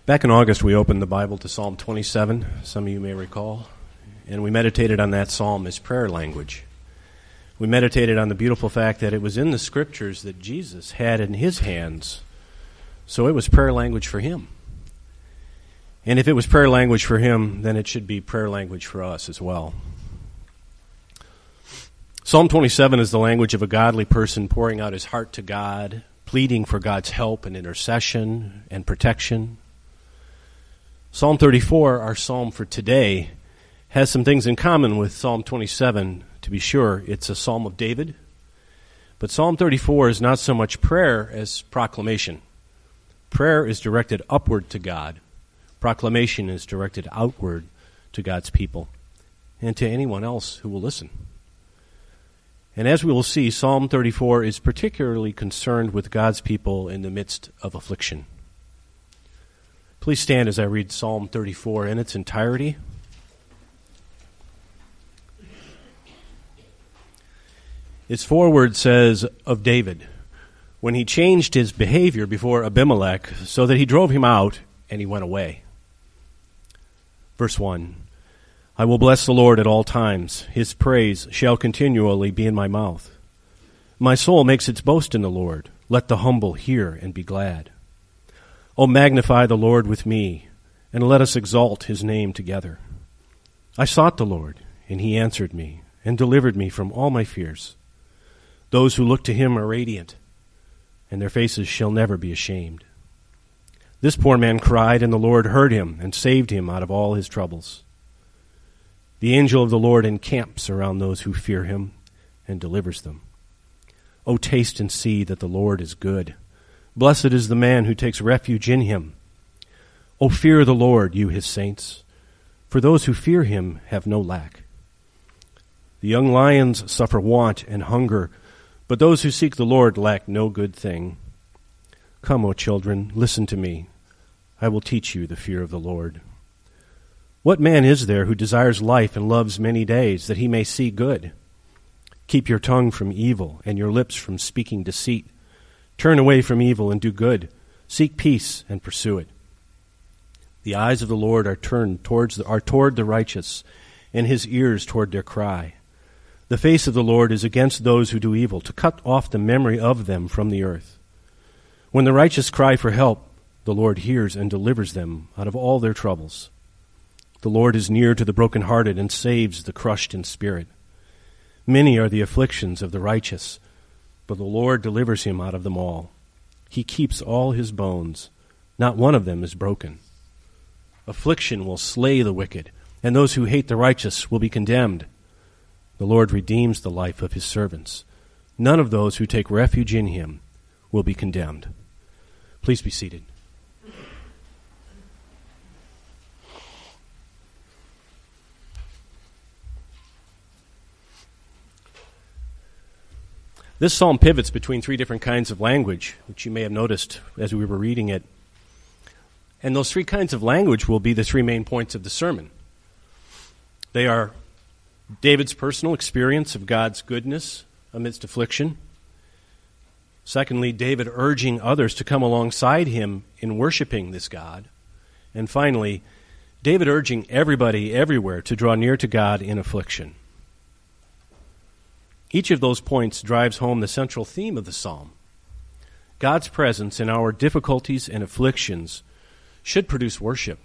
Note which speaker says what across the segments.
Speaker 1: Back in August, we opened the Bible to Psalm 27, some of you may recall, and we meditated on that psalm as prayer language. We meditated on the beautiful fact that it was in the Scriptures that Jesus had in his hands, so it was prayer language for him. And if it was prayer language for him, then it should be prayer language for us as well. Psalm 27 is the language of a godly person pouring out his heart to God, pleading for God's help and intercession and protection. Psalm 34, our psalm for today, has some things in common with Psalm 27. To be sure, it's a psalm of David, but Psalm 34 is not so much prayer as proclamation. Prayer is directed upward to God. Proclamation is directed outward to God's people and to anyone else who will listen. And as we will see, Psalm 34 is particularly concerned with God's people in the midst of affliction. Please stand as I read Psalm 34 in its entirety. Its foreword says of David, when he changed his behavior before Abimelech so that he drove him out and he went away. Verse 1, I will bless the Lord at all times. His praise shall continually be in my mouth. My soul makes its boast in the Lord. Let the humble hear and be glad. O magnify the Lord with me, and let us exalt his name together. I sought the Lord, and he answered me, and delivered me from all my fears. Those who look to him are radiant, and their faces shall never be ashamed. This poor man cried, and the Lord heard him, and saved him out of all his troubles. The angel of the Lord encamps around those who fear him, and delivers them. O taste and see that the Lord is good. Blessed is the man who takes refuge in him. O fear the Lord, you his saints, for those who fear him have no lack. The young lions suffer want and hunger, but those who seek the Lord lack no good thing. Come, O children, listen to me. I will teach you the fear of the Lord. What man is there who desires life and loves many days, that he may see good? Keep your tongue from evil and your lips from speaking deceit. Turn away from evil and do good. Seek peace and pursue it. The eyes of the Lord are turned toward the righteous, and his ears toward their cry. The face of the Lord is against those who do evil, to cut off the memory of them from the earth. When the righteous cry for help, the Lord hears and delivers them out of all their troubles. The Lord is near to the brokenhearted and saves the crushed in spirit. Many are the afflictions of the righteous, but the Lord delivers him out of them all. He keeps all his bones. Not one of them is broken. Affliction will slay the wicked, and those who hate the righteous will be condemned. The Lord redeems the life of his servants. None of those who take refuge in him will be condemned. Please be seated. This psalm pivots between three different kinds of language, which you may have noticed as we were reading it. And those three kinds of language will be the three main points of the sermon. They are David's personal experience of God's goodness amidst affliction. Secondly, David urging others to come alongside him in worshiping this God. And finally, David urging everybody everywhere to draw near to God in affliction. Each of those points drives home the central theme of the psalm. God's presence in our difficulties and afflictions should produce worship.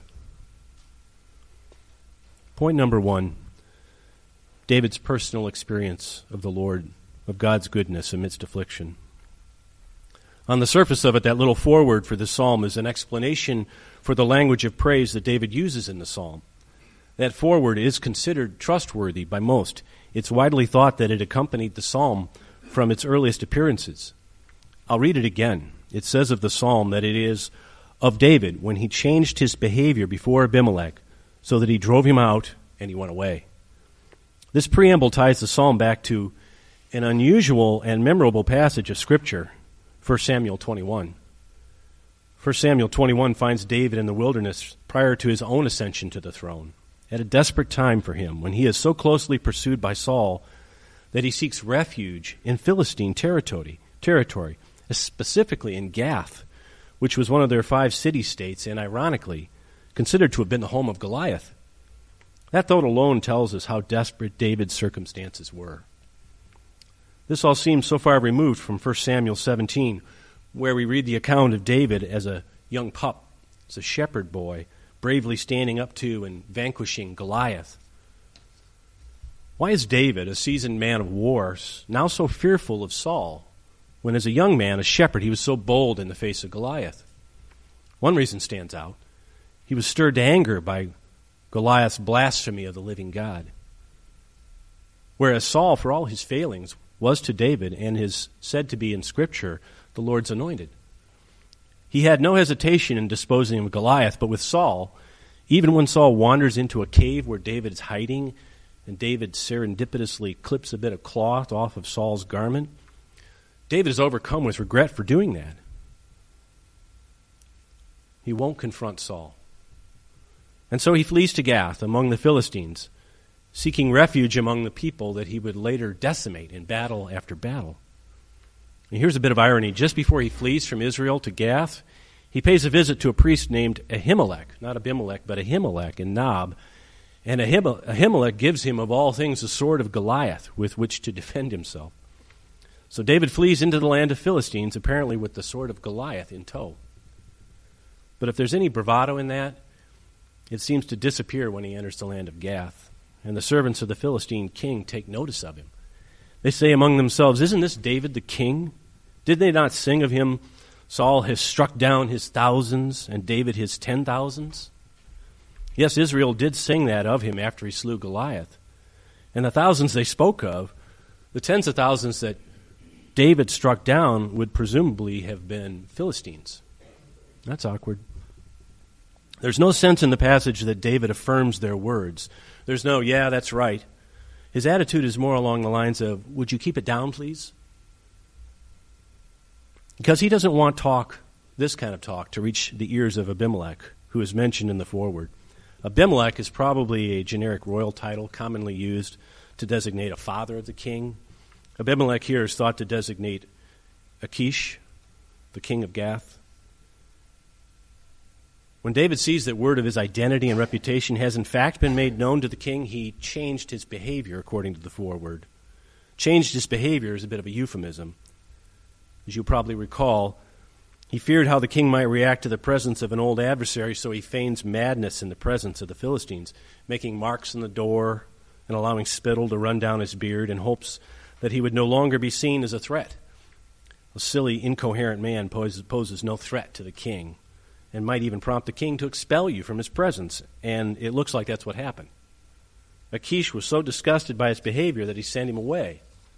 Speaker 1: Point number 1, David's personal experience of the Lord, of God's goodness amidst affliction. On the surface of it, that little foreword for the psalm is an explanation for the language of praise that David uses in the psalm. That foreword is considered trustworthy by most. It's widely thought that it accompanied the psalm from its earliest appearances. I'll read it again. It says of the psalm that it is of David when he changed his behavior before Abimelech so that he drove him out and he went away. This preamble ties the psalm back to an unusual and memorable passage of Scripture, 1 Samuel 21. 1 Samuel 21 finds David in the wilderness prior to his own ascension to the throne, at a desperate time for him, when he is so closely pursued by Saul that he seeks refuge in Philistine territory, specifically in Gath, which was one of their 5 city-states and, ironically, considered to have been the home of Goliath. That thought alone tells us how desperate David's circumstances were. This all seems so far removed from 1 Samuel 17, where we read the account of David as a young pup, as a shepherd boy, bravely standing up to and vanquishing Goliath. Why is David, a seasoned man of war, now so fearful of Saul, when as a young man, a shepherd, he was so bold in the face of Goliath? One reason stands out. He was stirred to anger by Goliath's blasphemy of the living God. Whereas Saul, for all his failings, was to David and is said to be in Scripture the Lord's anointed. He had no hesitation in disposing of Goliath, but with Saul, even when Saul wanders into a cave where David is hiding and David serendipitously clips a bit of cloth off of Saul's garment, David is overcome with regret for doing that. He won't confront Saul. And so he flees to Gath among the Philistines, seeking refuge among the people that he would later decimate in battle after battle. And here's a bit of irony. Just before he flees from Israel to Gath, he pays a visit to a priest named Ahimelech, not Abimelech, but Ahimelech in Nob. And Ahimelech gives him, of all things, the sword of Goliath with which to defend himself. So David flees into the land of Philistines, apparently with the sword of Goliath in tow. But if there's any bravado in that, it seems to disappear when he enters the land of Gath. And the servants of the Philistine king take notice of him. They say among themselves, "Isn't this David the king? Did they not sing of him, Saul has struck down his thousands and David his 10,000s? Yes, Israel did sing that of him after he slew Goliath. And the thousands they spoke of, the tens of thousands that David struck down, would presumably have been Philistines." That's awkward. There's no sense in the passage that David affirms their words. There's no, "yeah, that's right." His attitude is more along the lines of, "would you keep it down, please?" Because he doesn't want talk, this kind of talk, to reach the ears of Abimelech, who is mentioned in the foreword. Abimelech is probably a generic royal title commonly used to designate a father of the king. Abimelech here is thought to designate Achish, the king of Gath. When David sees that word of his identity and reputation has in fact been made known to the king, he changed his behavior, according to the foreword. Changed his behavior is a bit of a euphemism. As you'll probably recall, he feared how the king might react to the presence of an old adversary, so he feigns madness in the presence of the Philistines, making marks on the door and allowing spittle to run down his beard in hopes that he would no longer be seen as a threat. A silly, incoherent man poses no threat to the king, and might even prompt the king to expel you from his presence. And it looks like that's what happened. Achish was so disgusted by his behavior that he sent him away.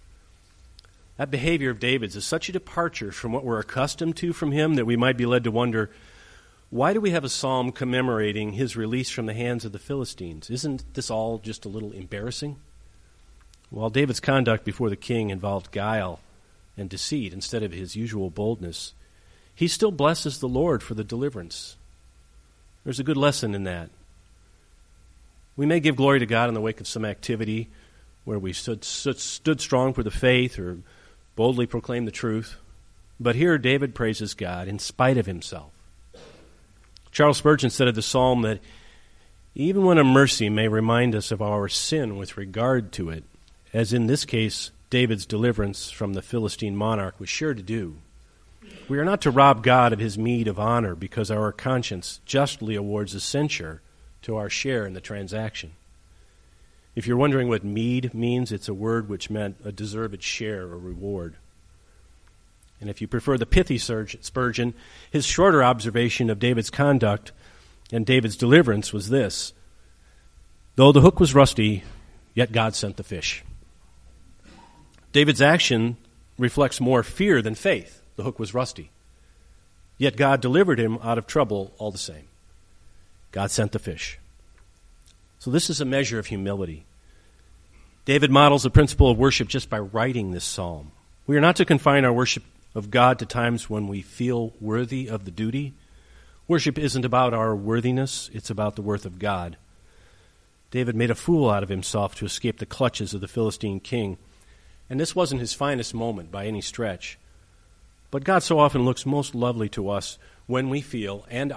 Speaker 1: That behavior of David's is such a departure from what we're accustomed to from him that we might be led to wonder, why do we have a psalm commemorating his release from the hands of the Philistines? Isn't this all just a little embarrassing? While David's conduct before the king involved guile and deceit instead of his usual boldness, he still blesses the Lord for the deliverance. There's a good lesson in that. We may give glory to God in the wake of some activity where we stood strong for the faith or boldly proclaimed the truth, but here David praises God in spite of himself. Charles Spurgeon said of the psalm that even when a mercy may remind us of our sin with regard to it, as in this case David's deliverance from the Philistine monarch was sure to do, we are not to rob God of his meed of honor because our conscience justly awards a censure to our share in the transaction. If you're wondering what meed means, it's a word which meant a deserved share or reward. And if you prefer the pithy Spurgeon, his shorter observation of David's conduct and David's deliverance was this: though the hook was rusty, yet God sent the fish. David's action reflects more fear than faith. The hook was rusty. Yet God delivered him out of trouble all the same. God sent the fish. So this is a measure of humility. David models the principle of worship just by writing this psalm. We are not to confine our worship of God to times when we feel worthy of the duty. Worship isn't about our worthiness, it's about the worth of God. David made a fool out of himself to escape the clutches of the Philistine king. And this wasn't his finest moment by any stretch. But God so often looks most lovely to us when we feel and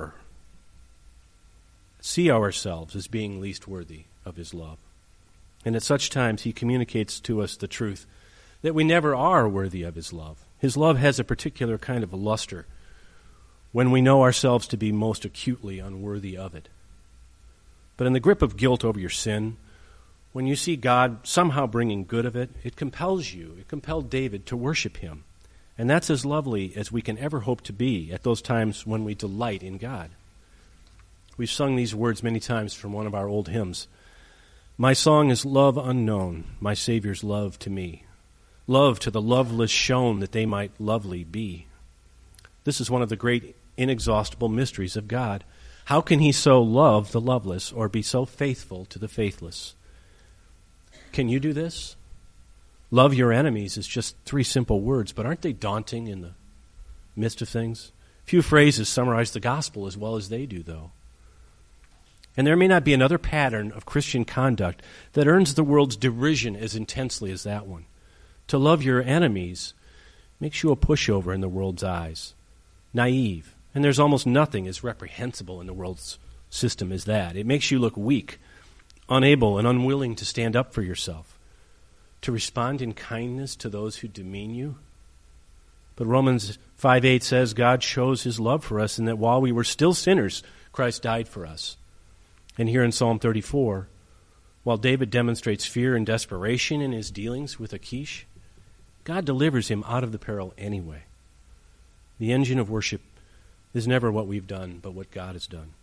Speaker 1: see ourselves as being least worthy of his love. And at such times he communicates to us the truth that we never are worthy of his love. His love has a particular kind of luster when we know ourselves to be most acutely unworthy of it. But in the grip of guilt over your sin, when you see God somehow bringing good of it, it compels you. It compelled David to worship him. And that's as lovely as we can ever hope to be at those times when we delight in God. We've sung these words many times from one of our old hymns. My song is love unknown, my Savior's love to me. Love to the loveless shown that they might lovely be. This is one of the great inexhaustible mysteries of God. How can he so love the loveless or be so faithful to the faithless? Can you do this? Love your enemies is just 3 simple words, but aren't they daunting in the midst of things? Few phrases summarize the gospel as well as they do, though. And there may not be another pattern of Christian conduct that earns the world's derision as intensely as that one. To love your enemies makes you a pushover in the world's eyes, naive, and there's almost nothing as reprehensible in the world's system as that. It makes you look weak, unable and unwilling to stand up for yourself, to respond in kindness to those who demean you. But Romans 5:8 says God shows his love for us in that while we were still sinners, Christ died for us. And here in Psalm 34, while David demonstrates fear and desperation in his dealings with Achish, God delivers him out of the peril anyway. The engine of worship is never what we've done, but what God has done.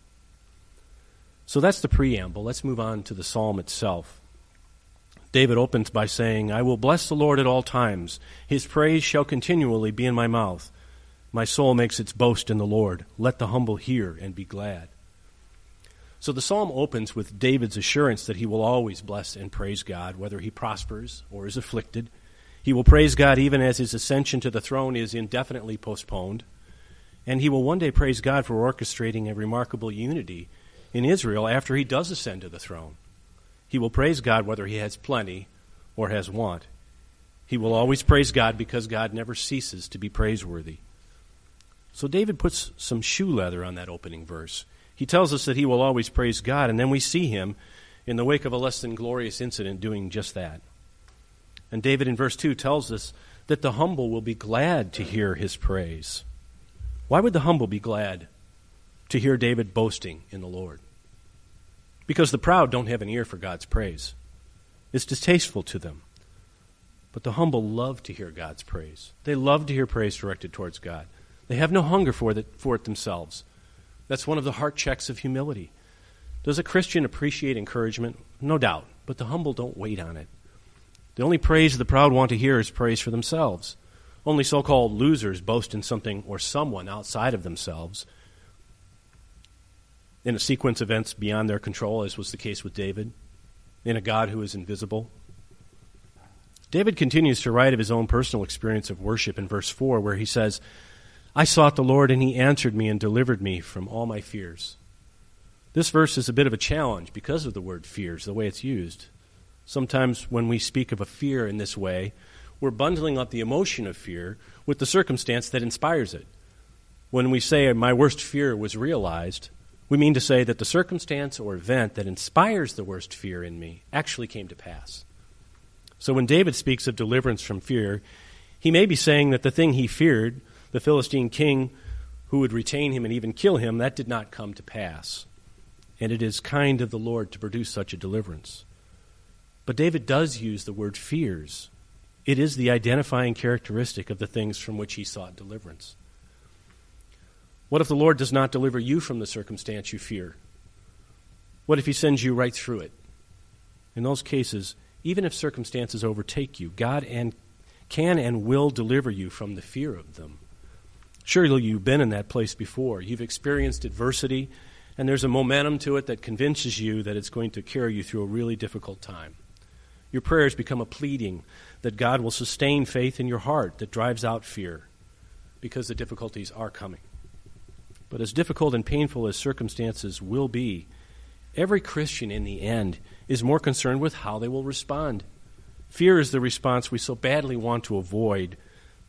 Speaker 1: So that's the preamble. Let's move on to the psalm itself. David opens by saying, I will bless the Lord at all times. His praise shall continually be in my mouth. My soul makes its boast in the Lord. Let the humble hear and be glad. So the psalm opens with David's assurance that he will always bless and praise God, whether he prospers or is afflicted. He will praise God even as his ascension to the throne is indefinitely postponed. And he will one day praise God for orchestrating a remarkable unity in Israel after he does ascend to the throne. He will praise God whether he has plenty or has want. He will always praise God because God never ceases to be praiseworthy. So David puts some shoe leather on that opening verse. He tells us that he will always praise God, and then we see him in the wake of a less than glorious incident doing just that. And David in verse 2 tells us that the humble will be glad to hear his praise. Why would the humble be glad to hear David boasting in the Lord? Because the proud don't have an ear for God's praise. It's distasteful to them. But the humble love to hear God's praise. They love to hear praise directed towards God. They have no hunger for it themselves. That's one of the heart checks of humility. Does a Christian appreciate encouragement? No doubt. But the humble don't wait on it. The only praise the proud want to hear is praise for themselves. Only so-called losers boast in something or someone outside of themselves, in a sequence of events beyond their control, as was the case with David, in a God who is invisible. David continues to write of his own personal experience of worship in verse 4, where he says, I sought the Lord, and he answered me and delivered me from all my fears. This verse is a bit of a challenge because of the word fears, the way it's used. Sometimes when we speak of a fear in this way, we're bundling up the emotion of fear with the circumstance that inspires it. When we say my worst fear was realized, we mean to say that the circumstance or event that inspires the worst fear in me actually came to pass. So when David speaks of deliverance from fear, he may be saying that the thing he feared, the Philistine king who would retain him and even kill him, that did not come to pass. And it is kind of the Lord to produce such a deliverance. But David does use the word fears. It is the identifying characteristic of the things from which he sought deliverance. What if the Lord does not deliver you from the circumstance you fear? What if he sends you right through it? In those cases, even if circumstances overtake you, God can and will deliver you from the fear of them. Surely you've been in that place before. You've experienced adversity, and there's a momentum to it that convinces you that it's going to carry you through a really difficult time. Your prayers become a pleading that God will sustain faith in your heart that drives out fear, because the difficulties are coming. But as difficult and painful as circumstances will be, every Christian in the end is more concerned with how they will respond. Fear is the response we so badly want to avoid,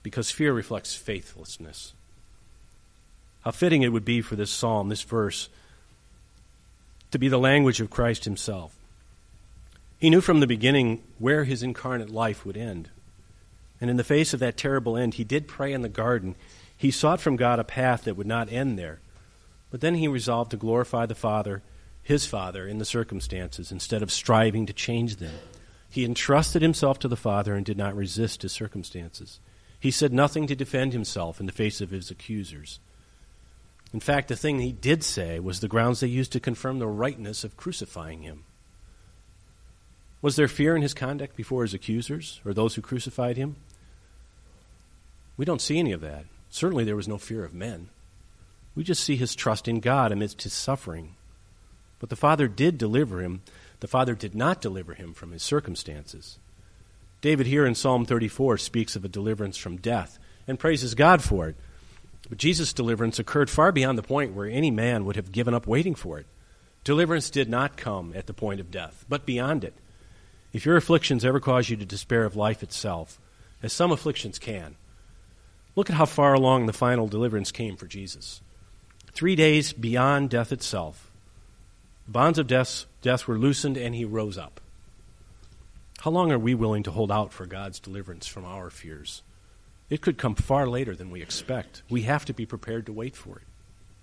Speaker 1: because fear reflects faithlessness. How fitting it would be for this psalm, this verse, to be the language of Christ himself. He knew from the beginning where his incarnate life would end. And in the face of that terrible end, he did pray in the garden. He sought from God a path that would not end there. But then he resolved to glorify the Father, his Father, in the circumstances, instead of striving to change them. He entrusted himself to the Father and did not resist his circumstances. He said nothing to defend himself in the face of his accusers. In fact, the thing he did say was the grounds they used to confirm the rightness of crucifying him. Was there fear in his conduct before his accusers or those who crucified him? We don't see any of that. Certainly there was no fear of men. We just see his trust in God amidst his suffering. But the Father did deliver him. The Father did not deliver him from his circumstances. David here in Psalm 34 speaks of a deliverance from death and praises God for it. But Jesus' deliverance occurred far beyond the point where any man would have given up waiting for it. Deliverance did not come at the point of death, but beyond it. If your afflictions ever cause you to despair of life itself, as some afflictions can, look at how far along the final deliverance came for Jesus. 3 days beyond death itself, the bonds of death were loosened and he rose up. How long are we willing to hold out for God's deliverance from our fears? It could come far later than we expect. We have to be prepared to wait for it.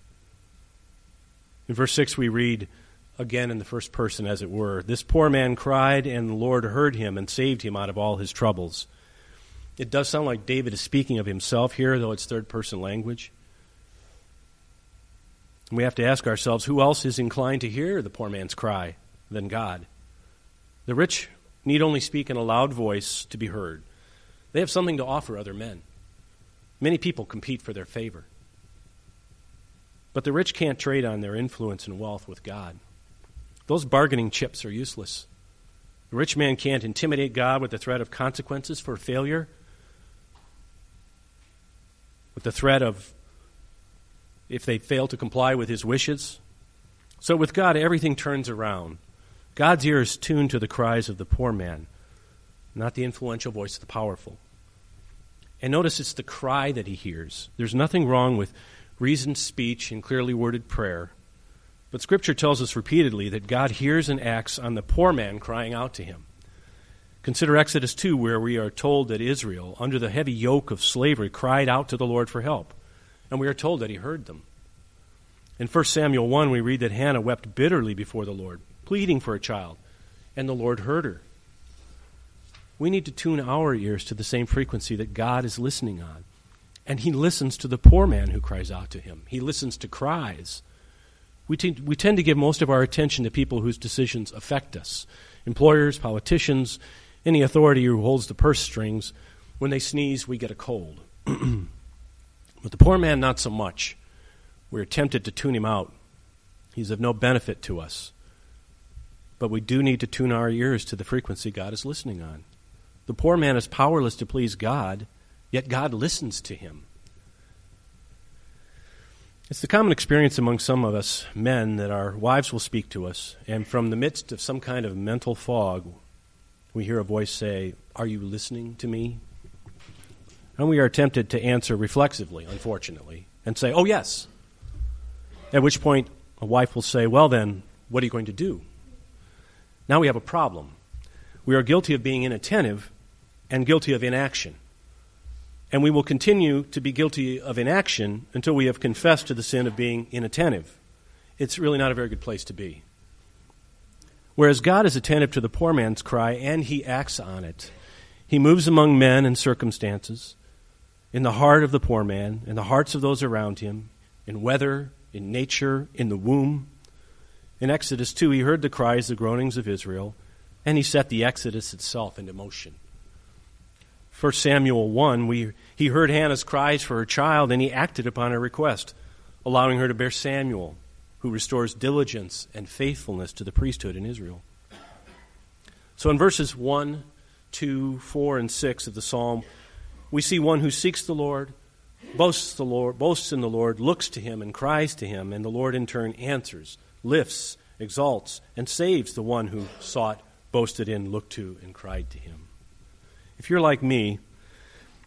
Speaker 1: In verse 6 we read, again in the first person as it were, "This poor man cried, and the Lord heard him and saved him out of all his troubles." It does sound like David is speaking of himself here, though it's third-person language. And we have to ask ourselves, who else is inclined to hear the poor man's cry than God? The rich need only speak in a loud voice to be heard. They have something to offer other men. Many people compete for their favor. But the rich can't trade on their influence and wealth with God. Those bargaining chips are useless. The rich man can't intimidate God with the threat of consequences for failure, with the threat of if they fail to comply with his wishes. So with God, everything turns around. God's ear is tuned to the cries of the poor man, not the influential voice of the powerful. And notice it's the cry that he hears. There's nothing wrong with reasoned speech and clearly worded prayer. But Scripture tells us repeatedly that God hears and acts on the poor man crying out to him. Consider Exodus 2, where we are told that Israel, under the heavy yoke of slavery, cried out to the Lord for help. And we are told that he heard them. In 1 Samuel 1, we read that Hannah wept bitterly before the Lord, pleading for a child, and the Lord heard her. We need to tune our ears to the same frequency that God is listening on. And he listens to the poor man who cries out to him. He listens to cries. We tend to give most of our attention to people whose decisions affect us. Employers, politicians, any authority who holds the purse strings. When they sneeze, we get a cold. But the poor man, not so much. We're tempted to tune him out. He's of no benefit to us. But we do need to tune our ears to the frequency God is listening on. The poor man is powerless to please God, yet God listens to him. It's the common experience among some of us men that our wives will speak to us, and from the midst of some kind of mental fog, we hear a voice say, "Are you listening to me?" And we are tempted to answer reflexively, unfortunately, and say, "Oh, yes." At which point, a wife will say, "Well then, what are you going to do?" Now we have a problem. We are guilty of being inattentive and guilty of inaction. And we will continue to be guilty of inaction until we have confessed to the sin of being inattentive. It's really not a very good place to be. Whereas God is attentive to the poor man's cry and he acts on it. He moves among men and circumstances, in the heart of the poor man, in the hearts of those around him, in weather, in nature, in the womb. In Exodus 2, he heard the cries, the groanings of Israel, and he set the Exodus itself into motion. 1 Samuel 1, he heard Hannah's cries for her child, and he acted upon her request, allowing her to bear Samuel, who restores diligence and faithfulness to the priesthood in Israel. So in verses 1, 2, 4, and 6 of the psalm, we see one who seeks the Lord, boasts in the Lord, looks to him and cries to him, and the Lord in turn answers, lifts, exalts, and saves the one who sought, boasted in, looked to, and cried to him. If you're like me,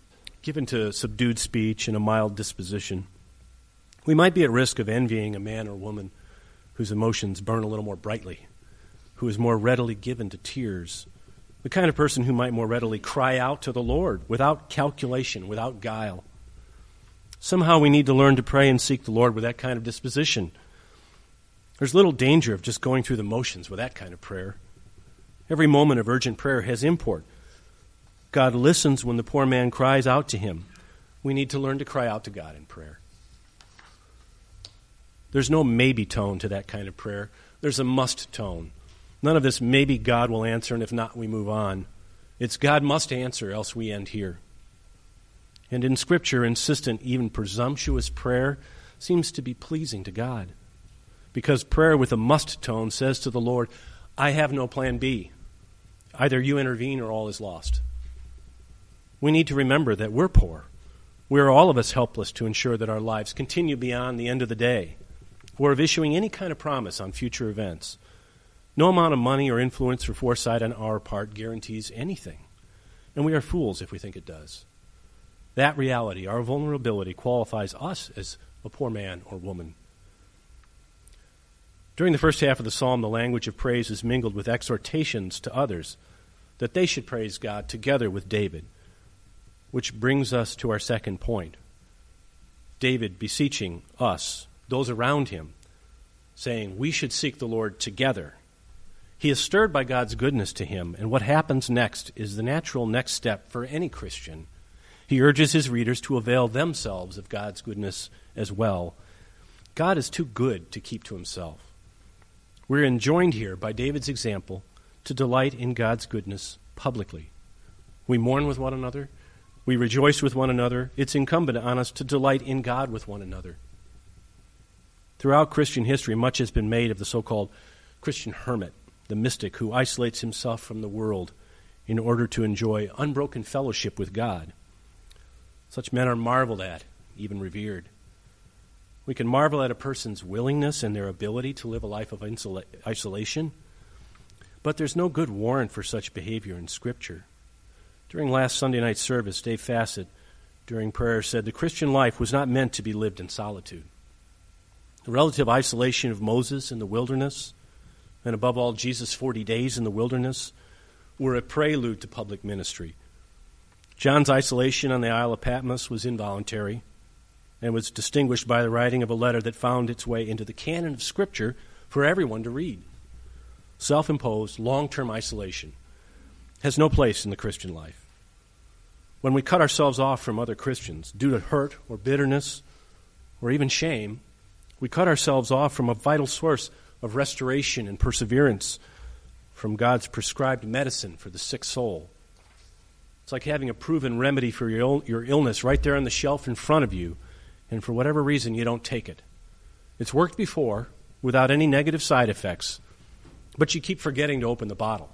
Speaker 1: given to subdued speech and a mild disposition, we might be at risk of envying a man or woman whose emotions burn a little more brightly, who is more readily given to tears, the kind of person who might more readily cry out to the Lord without calculation, without guile. Somehow we need to learn to pray and seek the Lord with that kind of disposition. There's little danger of just going through the motions with that kind of prayer. Every moment of urgent prayer has import. God listens when the poor man cries out to him. We need to learn to cry out to God in prayer. There's no maybe tone to that kind of prayer. There's a must tone. None of this maybe God will answer, and if not, we move on. It's God must answer, else we end here. And in Scripture, insistent, even presumptuous prayer seems to be pleasing to God. Because prayer with a must tone says to the Lord, I have no plan B. Either you intervene or all is lost. We need to remember that we're poor. We're all of us helpless to ensure that our lives continue beyond the end of the day, or of issuing any kind of promise on future events. No amount of money or influence or foresight on our part guarantees anything, and we are fools if we think it does. That reality, our vulnerability, qualifies us as a poor man or woman. During the first half of the psalm, the language of praise is mingled with exhortations to others that they should praise God together with David, which brings us to our second point. David beseeching us, those around him, saying we should seek the Lord together. He is stirred by God's goodness to him, and what happens next is the natural next step for any Christian. He urges his readers to avail themselves of God's goodness as well. God is too good to keep to himself. We're enjoined here by David's example to delight in God's goodness publicly. We mourn with one another. We rejoice with one another. It's incumbent on us to delight in God with one another. Throughout Christian history, much has been made of the so-called Christian hermit, the mystic who isolates himself from the world in order to enjoy unbroken fellowship with God. Such men are marveled at, even revered. We can marvel at a person's willingness and their ability to live a life of isolation, but there's no good warrant for such behavior in Scripture. During last Sunday night service, Dave Fassett, during prayer, said the Christian life was not meant to be lived in solitude. The relative isolation of Moses in the wilderness, and above all, Jesus' 40 days in the wilderness, were a prelude to public ministry. John's isolation on the Isle of Patmos was involuntary and was distinguished by the writing of a letter that found its way into the canon of Scripture for everyone to read. Self-imposed, long-term isolation has no place in the Christian life. When we cut ourselves off from other Christians due to hurt or bitterness or even shame, we cut ourselves off from a vital source of restoration and perseverance, from God's prescribed medicine for the sick soul. It's like having a proven remedy for your illness right there on the shelf in front of you, and for whatever reason you don't take it. It's worked before without any negative side effects, but you keep forgetting to open the bottle.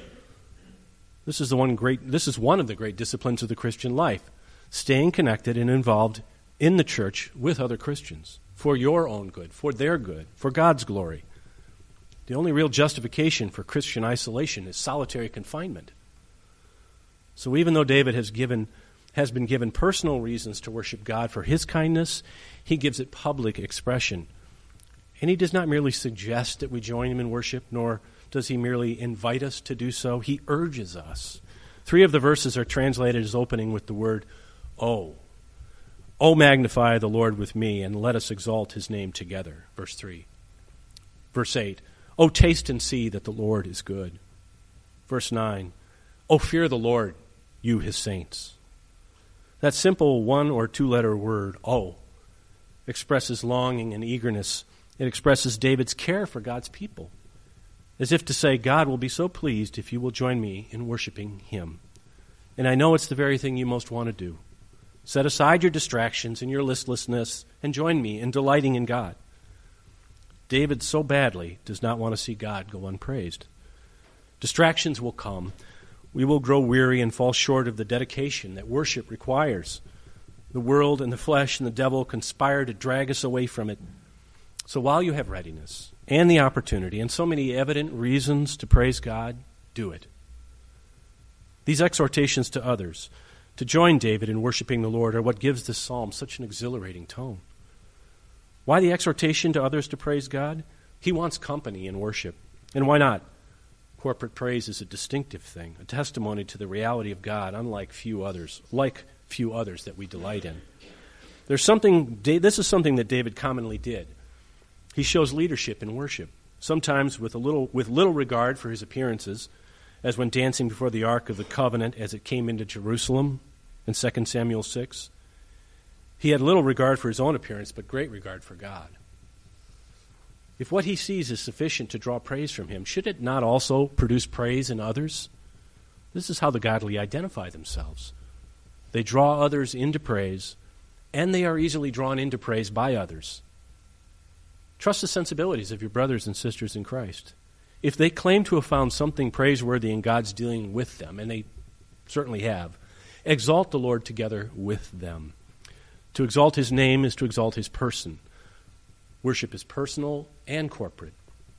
Speaker 1: This is one of the great disciplines of the Christian life, staying connected and involved in the church with other Christians for your own good, for their good, for God's glory. The only real justification for Christian isolation is solitary confinement. So even though David has been given personal reasons to worship God for his kindness, he gives it public expression. And he does not merely suggest that we join him in worship, nor does he merely invite us to do so. He urges us. 3 of the verses are translated as opening with the word, "Oh." "Oh, magnify the Lord with me, and let us exalt his name together." Verse 3. Verse 8. "Oh, taste and see that the Lord is good." Verse 9. "Oh, fear the Lord, you his saints." That simple 1 or 2 letter word, "oh," expresses longing and eagerness. It expresses David's care for God's people, as if to say, God will be so pleased if you will join me in worshiping him. And I know it's the very thing you most want to do. Set aside your distractions and your listlessness and join me in delighting in God. David so badly does not want to see God go unpraised. Distractions will come. We will grow weary and fall short of the dedication that worship requires. The world and the flesh and the devil conspire to drag us away from it. So while you have readiness and the opportunity and so many evident reasons to praise God, do it. These exhortations to others to join David in worshiping the Lord are what gives this psalm such an exhilarating tone. Why the exhortation to others to praise God? He wants company in worship. And why not? Corporate praise is a distinctive thing, a testimony to the reality of God, unlike few others that we delight in. This is something that David commonly did. He shows leadership in worship, sometimes with little regard for his appearances, as when dancing before the Ark of the Covenant as it came into Jerusalem in 2 Samuel 6. He had little regard for his own appearance, but great regard for God. If what he sees is sufficient to draw praise from him, should it not also produce praise in others? This is how the godly identify themselves. They draw others into praise, and they are easily drawn into praise by others. Trust the sensibilities of your brothers and sisters in Christ. If they claim to have found something praiseworthy in God's dealing with them, and they certainly have, exalt the Lord together with them. To exalt his name is to exalt his person. Worship is personal and corporate.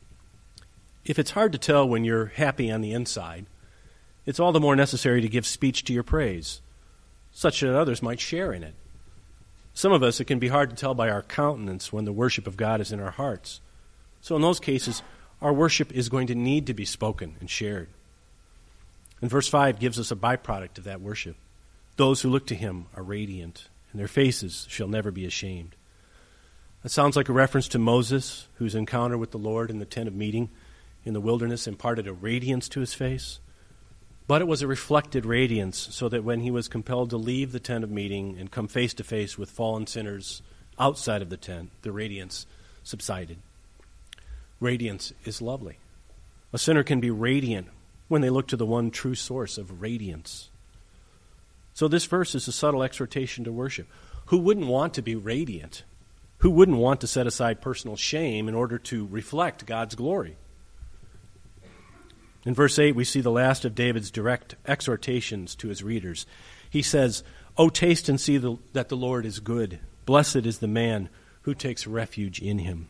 Speaker 1: If it's hard to tell when you're happy on the inside, it's all the more necessary to give speech to your praise, such that others might share in it. Some of us, it can be hard to tell by our countenance when the worship of God is in our hearts. So in those cases, our worship is going to need to be spoken and shared. And verse 5 gives us a byproduct of that worship. Those who look to him are radiant, and their faces shall never be ashamed. That sounds like a reference to Moses, whose encounter with the Lord in the tent of meeting in the wilderness imparted a radiance to his face. But it was a reflected radiance, so that when he was compelled to leave the tent of meeting and come face to face with fallen sinners outside of the tent, the radiance subsided. Radiance is lovely. A sinner can be radiant when they look to the one true source of radiance. So this verse is a subtle exhortation to worship. Who wouldn't want to be radiant? Who wouldn't want to set aside personal shame in order to reflect God's glory? In verse 8, we see the last of David's direct exhortations to his readers. He says, "O taste and see that the Lord is good. Blessed is the man who takes refuge in him."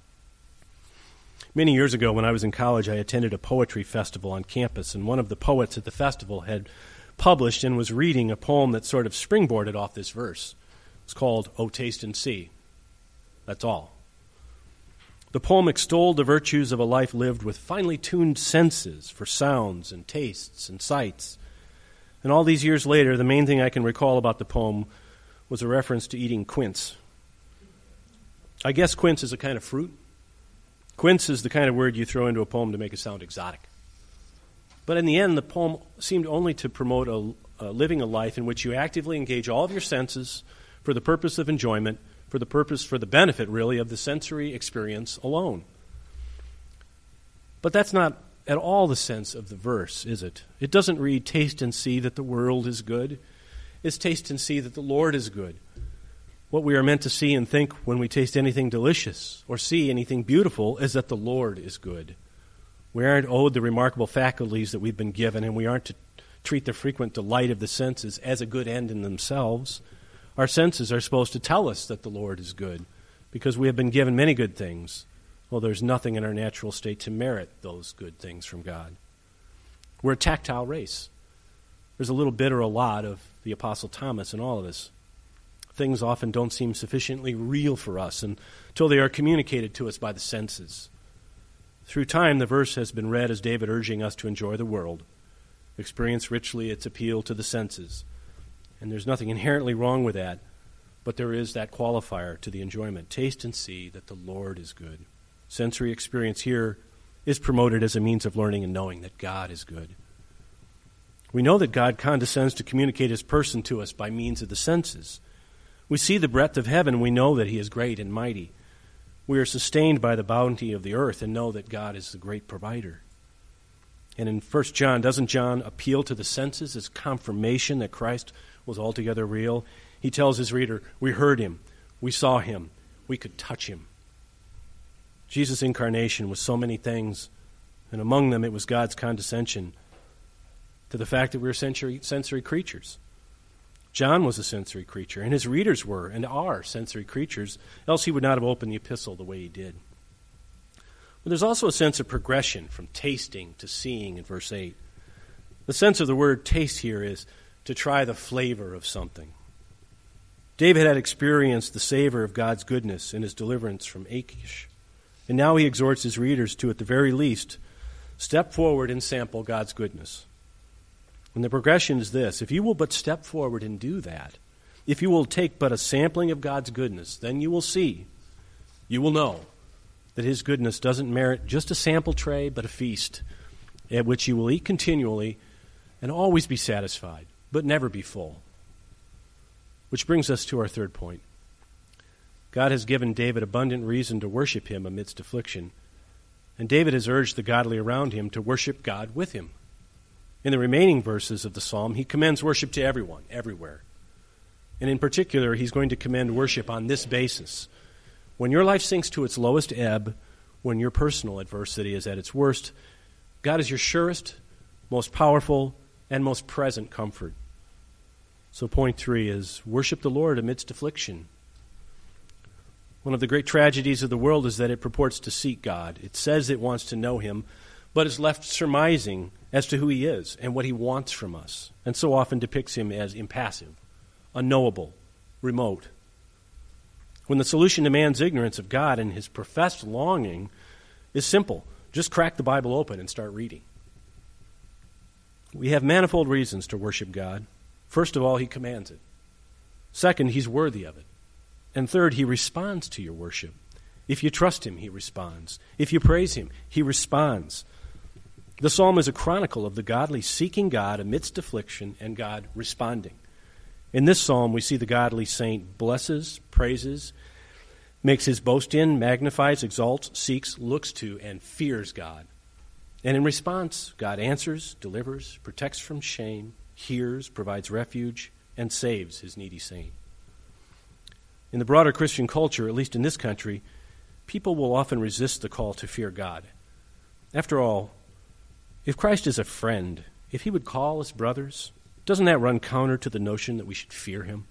Speaker 1: Many years ago, when I was in college, I attended a poetry festival on campus, and one of the poets at the festival had published and was reading a poem that sort of springboarded off this verse. It's called "O Taste and See." That's all. The poem extolled the virtues of a life lived with finely tuned senses for sounds and tastes and sights. And all these years later, the main thing I can recall about the poem was a reference to eating quince. I guess quince is a kind of fruit. Quince is the kind of word you throw into a poem to make it sound exotic. But in the end, the poem seemed only to promote living a life in which you actively engage all of your senses for the purpose of enjoyment, for the benefit, really, of the sensory experience alone. But that's not at all the sense of the verse, is it? It doesn't read, "Taste and see that the world is good." It's "Taste and see that the Lord is good." What we are meant to see and think when we taste anything delicious or see anything beautiful is that the Lord is good. We aren't owed the remarkable faculties that we've been given, and we aren't to treat the frequent delight of the senses as a good end in themselves. Our senses are supposed to tell us that the Lord is good, because we have been given many good things. Well, there's nothing in our natural state to merit those good things from God. We're a tactile race. There's a little bit or a lot of the Apostle Thomas in all of us. Things often don't seem sufficiently real for us until they are communicated to us by the senses. Through time, the verse has been read as David urging us to enjoy the world, experience richly its appeal to the senses. And there's nothing inherently wrong with that, but there is that qualifier to the enjoyment. Taste and see that the Lord is good. Sensory experience here is promoted as a means of learning and knowing that God is good. We know that God condescends to communicate his person to us by means of the senses. We see the breadth of heaven, we know that he is great and mighty. We are sustained by the bounty of the earth and know that God is the great provider. And in 1 John, doesn't John appeal to the senses as confirmation that Christ was altogether real? He tells his reader, we heard him, we saw him, we could touch him. Jesus' incarnation was so many things, and among them it was God's condescension to the fact that we're sensory creatures. John was a sensory creature, and his readers were and are sensory creatures, else he would not have opened the epistle the way he did. But there's also a sense of progression from tasting to seeing in verse 8. The sense of the word taste here is to try the flavor of something. David had experienced the savor of God's goodness in his deliverance from Achish. And now he exhorts his readers to, at the very least, step forward and sample God's goodness. And the progression is this: if you will but step forward and do that, if you will take but a sampling of God's goodness, then you will see, you will know, that his goodness doesn't merit just a sample tray, but a feast at which you will eat continually and always be satisfied, but never be full. Which brings us to our third point. God has given David abundant reason to worship him amidst affliction, and David has urged the godly around him to worship God with him. In the remaining verses of the psalm, he commends worship to everyone, everywhere. And in particular, he's going to commend worship on this basis. When your life sinks to its lowest ebb, when your personal adversity is at its worst, God is your surest, most powerful, and most present comfort. So point 3 is worship the Lord amidst affliction. One of the great tragedies of the world is that it purports to seek God. It says it wants to know him, but is left surmising as to who he is and what he wants from us, and so often depicts him as impassive, unknowable, remote. When the solution to man's ignorance of God and his professed longing is simple, just crack the Bible open and start reading. We have manifold reasons to worship God. First of all, he commands it. Second, he's worthy of it. And third, he responds to your worship. If you trust him, he responds. If you praise him, he responds. The psalm is a chronicle of the godly seeking God amidst affliction and God responding. In this psalm, we see the godly saint blesses, praises, makes his boast in, magnifies, exalts, seeks, looks to, and fears God. And in response, God answers, delivers, protects from shame, hears, provides refuge, and saves his needy saint. In the broader Christian culture, at least in this country, people will often resist the call to fear God. After all, if Christ is a friend, if he would call us brothers, doesn't that run counter to the notion that we should fear him?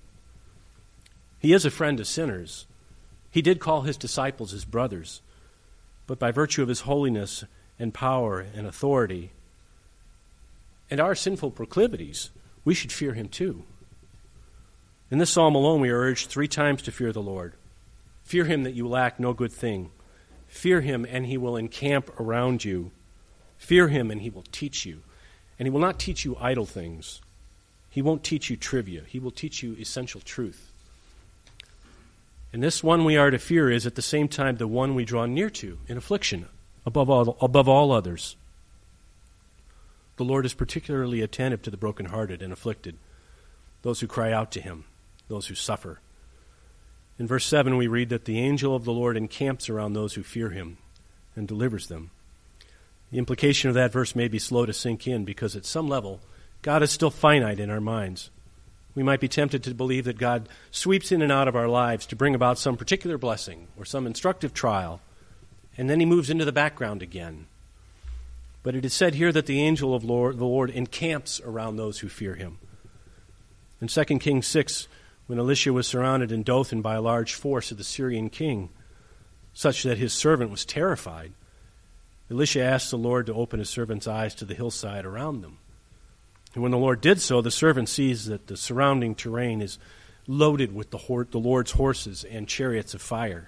Speaker 1: He is a friend to sinners. He did call his disciples his brothers, but by virtue of his holiness and power and authority and our sinful proclivities, we should fear him too. In this psalm alone, we are urged 3 times to fear the Lord. Fear him that you lack no good thing. Fear him and he will encamp around you. Fear him and he will teach you. And he will not teach you idle things. He won't teach you trivia. He will teach you essential truth. And this one we are to fear is at the same time the one we draw near to in affliction, above all others. The Lord is particularly attentive to the brokenhearted and afflicted, those who cry out to him, those who suffer. In verse 7 we read that the angel of the Lord encamps around those who fear him and delivers them. The implication of that verse may be slow to sink in because at some level God is still finite in our minds. We might be tempted to believe that God sweeps in and out of our lives to bring about some particular blessing or some instructive trial, and then he moves into the background again. But it is said here that the angel of the Lord encamps around those who fear him. In 2 Kings 6, when Elisha was surrounded in Dothan by a large force of the Syrian king, such that his servant was terrified, Elisha asked the Lord to open his servant's eyes to the hillside around them. And when the Lord did so, the servant sees that the surrounding terrain is loaded with the Lord's horses and chariots of fire.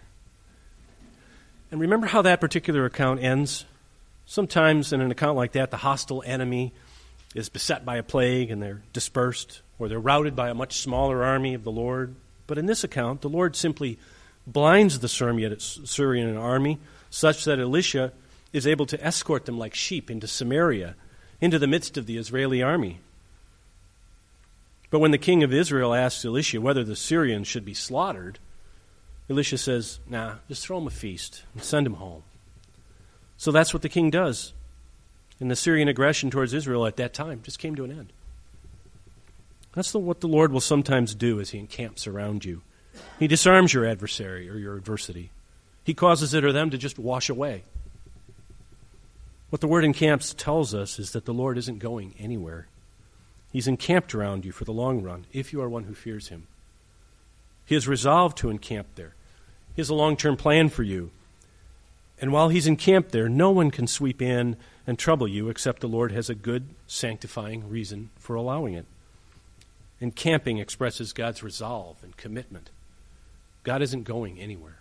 Speaker 1: And remember how that particular account ends? Sometimes in an account like that, the hostile enemy is beset by a plague and they're dispersed, or they're routed by a much smaller army of the Lord. But in this account, the Lord simply blinds the Syrian army such that Elisha is able to escort them like sheep into Samaria, into the midst of the Israeli army. But when the king of Israel asks Elisha whether the Syrians should be slaughtered, Elisha says, nah, just throw them a feast and send them home. So that's what the king does. And the Syrian aggression towards Israel at that time just came to an end. That's what the Lord will sometimes do as he encamps around you. He disarms your adversary or your adversity. He causes it or them to just wash away. What the word encamps tells us is that the Lord isn't going anywhere. He's encamped around you for the long run, if you are one who fears him. He is resolved to encamp there. He has a long-term plan for you. And while he's encamped there, no one can sweep in and trouble you except the Lord has a good, sanctifying reason for allowing it. And camping expresses God's resolve and commitment. God isn't going anywhere.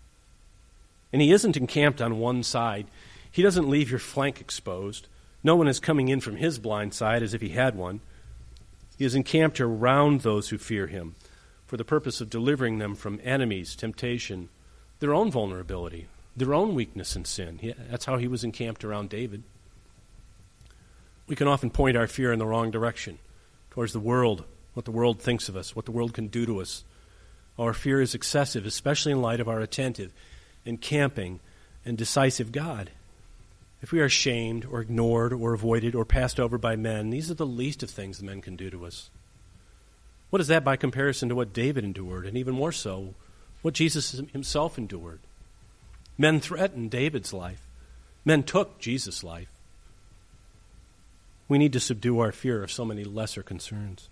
Speaker 1: And he isn't encamped on one side. He doesn't leave your flank exposed. No one is coming in from his blind side as if he had one. He is encamped around those who fear him for the purpose of delivering them from enemies, temptation, their own vulnerability, their own weakness and sin. That's how he was encamped around David. We can often point our fear in the wrong direction, towards the world, what the world thinks of us, what the world can do to us. Our fear is excessive, especially in light of our attentive and camping and decisive God. If we are shamed or ignored or avoided or passed over by men, these are the least of things men can do to us. What is that by comparison to what David endured, and even more so, what Jesus himself endured? Men threatened David's life. Men took Jesus' life. We need to subdue our fear of so many lesser concerns.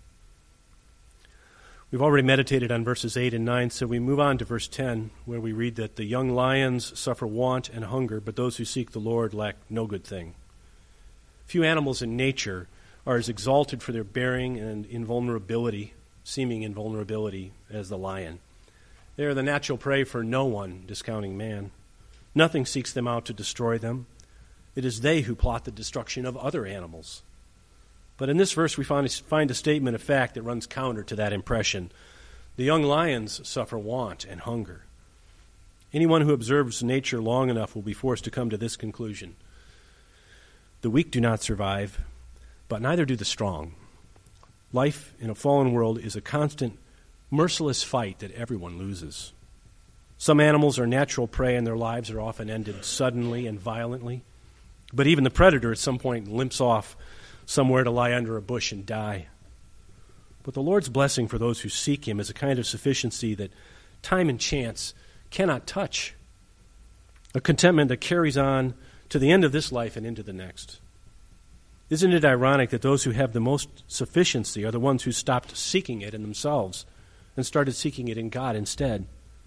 Speaker 1: We've already meditated on verses 8 and 9, so we move on to verse 10, where we read that the young lions suffer want and hunger, but those who seek the Lord lack no good thing. Few animals in nature are as exalted for their bearing and seeming invulnerability, as the lion. They are the natural prey for no one, discounting man. Nothing seeks them out to destroy them. It is they who plot the destruction of other animals. But in this verse we find a statement of fact that runs counter to that impression. The young lions suffer want and hunger. Anyone who observes nature long enough will be forced to come to this conclusion. The weak do not survive, but neither do the strong. Life in a fallen world is a constant, merciless fight that everyone loses. Some animals are natural prey and their lives are often ended suddenly and violently. But even the predator at some point limps off somewhere to lie under a bush and die. But the Lord's blessing for those who seek him is a kind of sufficiency that time and chance cannot touch. A contentment that carries on to the end of this life and into the next. Isn't it ironic that those who have the most sufficiency are the ones who stopped seeking it in themselves and started seeking it in God instead?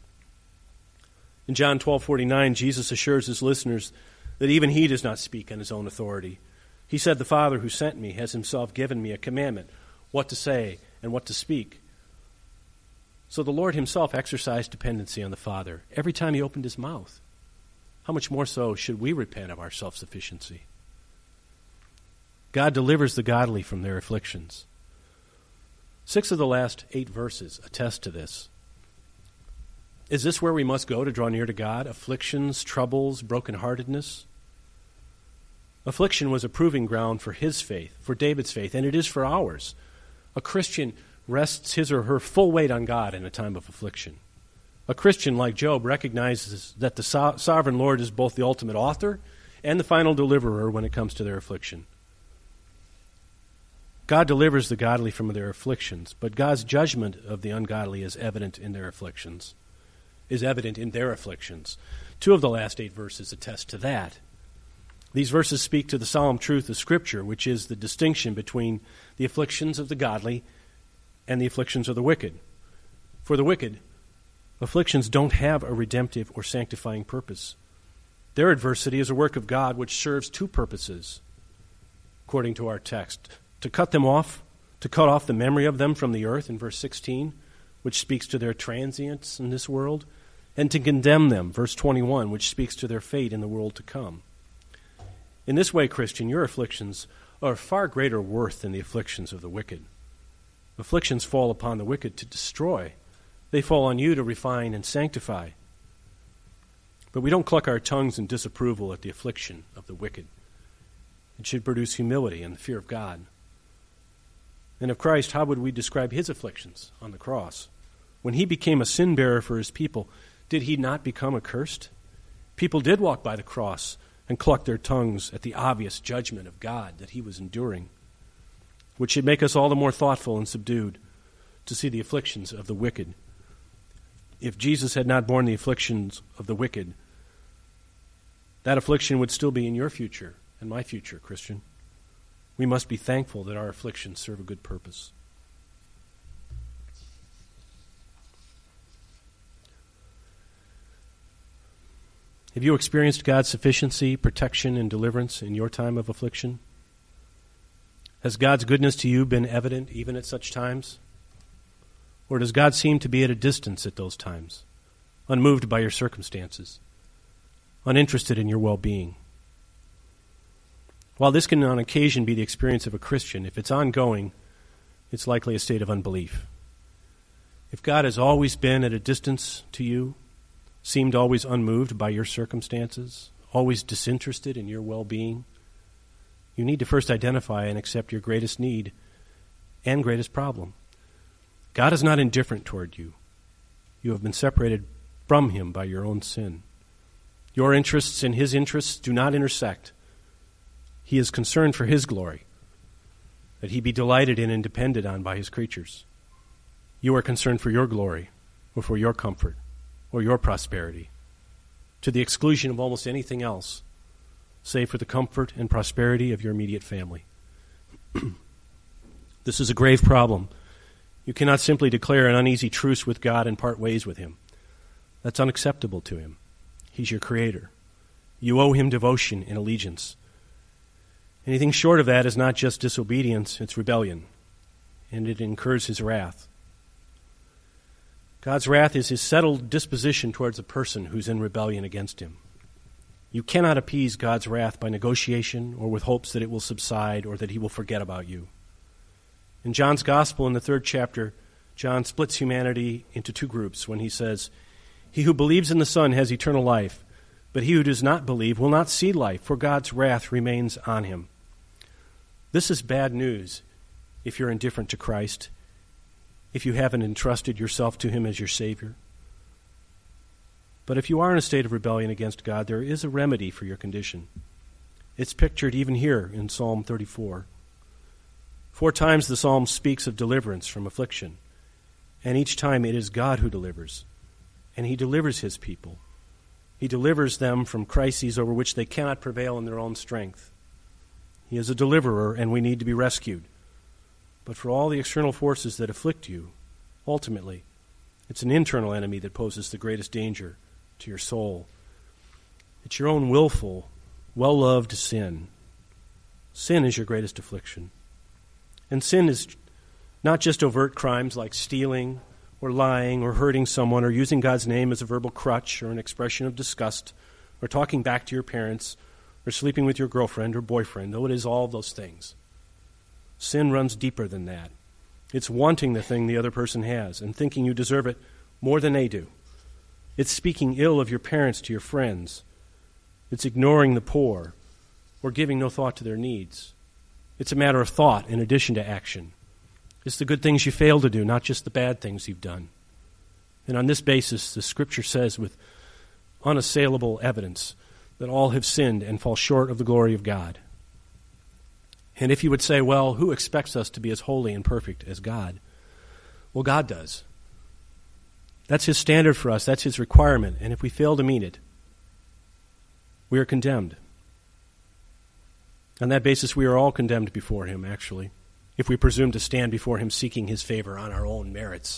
Speaker 1: In John 12:49, Jesus assures his listeners that even he does not speak on his own authority. He said, "The Father who sent me has himself given me a commandment, what to say and what to speak." So the Lord himself exercised dependency on the Father every time he opened his mouth. How much more so should we repent of our self-sufficiency? God delivers the godly from their afflictions. 6 of the last 8 verses attest to this. Is this where we must go to draw near to God? Afflictions, troubles, brokenheartedness? Affliction was a proving ground for his faith, for David's faith, and it is for ours. A Christian rests his or her full weight on God in a time of affliction. A Christian, like Job, recognizes that the sovereign Lord is both the ultimate author and the final deliverer when it comes to their affliction. God delivers the godly from their afflictions, but God's judgment of the ungodly is evident in their afflictions. 2 of the last 8 verses attest to that. These verses speak to the solemn truth of Scripture, which is the distinction between the afflictions of the godly and the afflictions of the wicked. For the wicked, afflictions don't have a redemptive or sanctifying purpose. Their adversity is a work of God which serves 2 purposes, according to our text. To cut off the memory of them from the earth in verse 16, which speaks to their transience in this world, and to condemn them, verse 21, which speaks to their fate in the world to come. In this way, Christian, your afflictions are of far greater worth than the afflictions of the wicked. Afflictions fall upon the wicked to destroy. They fall on you to refine and sanctify. But we don't cluck our tongues in disapproval at the affliction of the wicked. It should produce humility and the fear of God. And of Christ, how would we describe his afflictions on the cross? When he became a sin-bearer for his people, did he not become accursed? People did walk by the cross and cluck their tongues at the obvious judgment of God that he was enduring, which should make us all the more thoughtful and subdued to see the afflictions of the wicked. If Jesus had not borne the afflictions of the wicked, that affliction would still be in your future and my future, Christian. We must be thankful that our afflictions serve a good purpose. Have you experienced God's sufficiency, protection, and deliverance in your time of affliction? Has God's goodness to you been evident even at such times? Or does God seem to be at a distance at those times, unmoved by your circumstances, uninterested in your well-being? While this can on occasion be the experience of a Christian, if it's ongoing, it's likely a state of unbelief. If God has always been at a distance to you, seemed always unmoved by your circumstances, always disinterested in your well-being, you need to first identify and accept your greatest need and greatest problem. God is not indifferent toward you. You have been separated from him by your own sin. Your interests and his interests do not intersect. He is concerned for his glory, that he be delighted in and depended on by his creatures. You are concerned for your glory, or for your comfort, or your prosperity, to the exclusion of almost anything else, save for the comfort and prosperity of your immediate family. This is a grave problem. You cannot simply declare an uneasy truce with God and part ways with him. That's unacceptable to him. He's your creator. You owe him devotion and allegiance. Anything short of that is not just disobedience, it's rebellion, and it incurs his wrath. God's wrath is his settled disposition towards a person who's in rebellion against him. You cannot appease God's wrath by negotiation or with hopes that it will subside or that he will forget about you. In John's Gospel, in the 3rd chapter, John splits humanity into two groups when he says, "He who believes in the Son has eternal life, but he who does not believe will not see life, for God's wrath remains on him." This is bad news if you're indifferent to Christ, if you haven't entrusted yourself to him as your Savior. But if you are in a state of rebellion against God, there is a remedy for your condition. It's pictured even here in Psalm 34. 4 times the psalm speaks of deliverance from affliction, and each time it is God who delivers, and he delivers his people. He delivers them from crises over which they cannot prevail in their own strength. He is a deliverer, and we need to be rescued. But for all the external forces that afflict you, ultimately, it's an internal enemy that poses the greatest danger to your soul. It's your own willful, well-loved sin. Sin is your greatest affliction. And sin is not just overt crimes like stealing or lying or hurting someone or using God's name as a verbal crutch or an expression of disgust or talking back to your parents or sleeping with your girlfriend or boyfriend, though it is all of those things. Sin runs deeper than that. It's wanting the thing the other person has and thinking you deserve it more than they do. It's speaking ill of your parents to your friends. It's ignoring the poor or giving no thought to their needs. It's a matter of thought in addition to action. It's the good things you fail to do, not just the bad things you've done. And on this basis, the Scripture says with unassailable evidence that all have sinned and fall short of the glory of God. And if you would say, well, who expects us to be as holy and perfect as God? Well, God does. That's his standard for us. That's his requirement. And if we fail to meet it, we are condemned. On that basis, we are all condemned before him, actually, if we presume to stand before him seeking his favor on our own merits.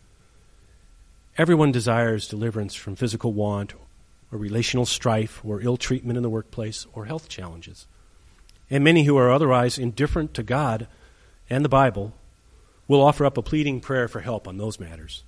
Speaker 1: Everyone desires deliverance from physical want or relational strife or ill treatment in the workplace or health challenges. And many who are otherwise indifferent to God and the Bible will offer up a pleading prayer for help on those matters.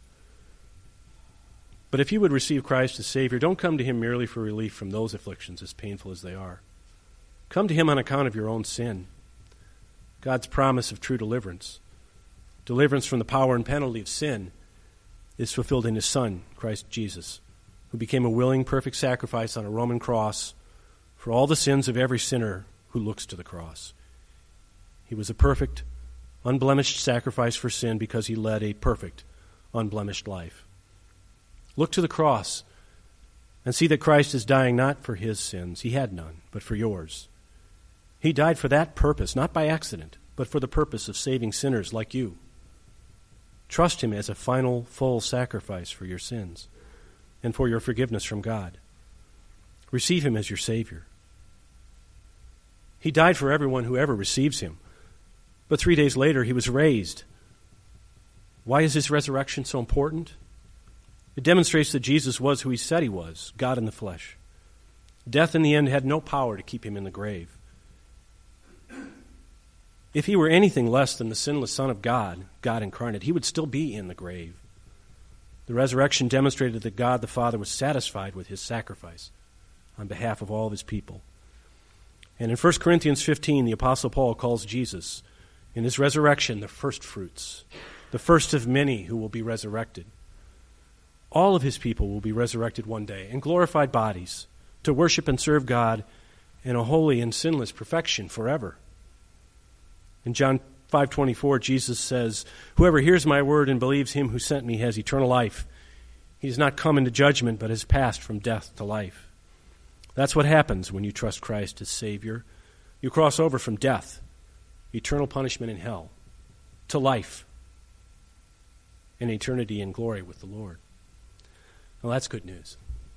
Speaker 1: But if you would receive Christ as Savior, don't come to him merely for relief from those afflictions, as painful as they are. Come to him on account of your own sin. God's promise of true deliverance, deliverance from the power and penalty of sin, is fulfilled in his Son, Christ Jesus, who became a willing, perfect sacrifice on a Roman cross for all the sins of every sinner who looks to the cross. He was a perfect, unblemished sacrifice for sin because he led a perfect, unblemished life. Look to the cross and see that Christ is dying not for his sins, he had none, but for yours. He died for that purpose, not by accident, but for the purpose of saving sinners like you. Trust him as a final, full sacrifice for your sins and for your forgiveness from God. Receive him as your Savior. He died for everyone who ever receives him, but 3 days later he was raised. Why is his resurrection so important? It demonstrates that Jesus was who he said he was, God in the flesh. Death in the end had no power to keep him in the grave. If he were anything less than the sinless Son of God, God incarnate, he would still be in the grave. The resurrection demonstrated that God the Father was satisfied with his sacrifice on behalf of all of his people. And in 1 Corinthians 15, the Apostle Paul calls Jesus, in his resurrection, the first fruits, the first of many who will be resurrected. All of his people will be resurrected one day in glorified bodies to worship and serve God in a holy and sinless perfection forever. In John 5:24, Jesus says, "Whoever hears my word and believes him who sent me has eternal life. He has not come into judgment, but has passed from death to life." That's what happens when you trust Christ as Savior. You cross over from death, eternal punishment in hell, to life, and eternity in glory with the Lord. Well, that's good news.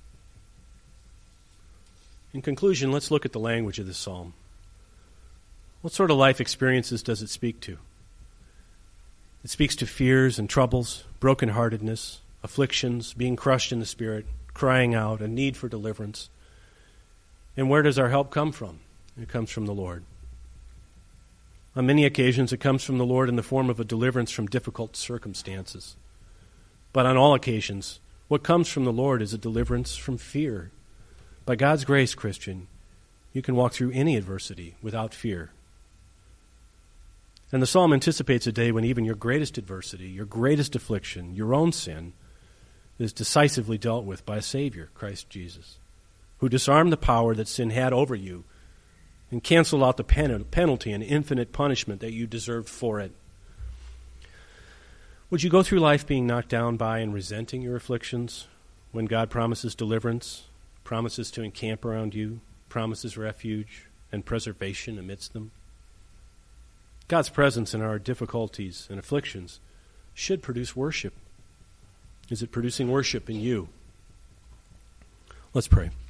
Speaker 1: In conclusion, let's look at the language of this psalm. What sort of life experiences does it speak to? It speaks to fears and troubles, brokenheartedness, afflictions, being crushed in the spirit, crying out, a need for deliverance. And where does our help come from? It comes from the Lord. On many occasions, it comes from the Lord in the form of a deliverance from difficult circumstances. But on all occasions, what comes from the Lord is a deliverance from fear. By God's grace, Christian, you can walk through any adversity without fear. And the psalm anticipates a day when even your greatest adversity, your greatest affliction, your own sin, is decisively dealt with by a Savior, Christ Jesus, who disarmed the power that sin had over you and canceled out the penalty and infinite punishment that you deserved for it. Would you go through life being knocked down by and resenting your afflictions when God promises deliverance, promises to encamp around you, promises refuge and preservation amidst them? God's presence in our difficulties and afflictions should produce worship. Is it producing worship in you? Let's pray.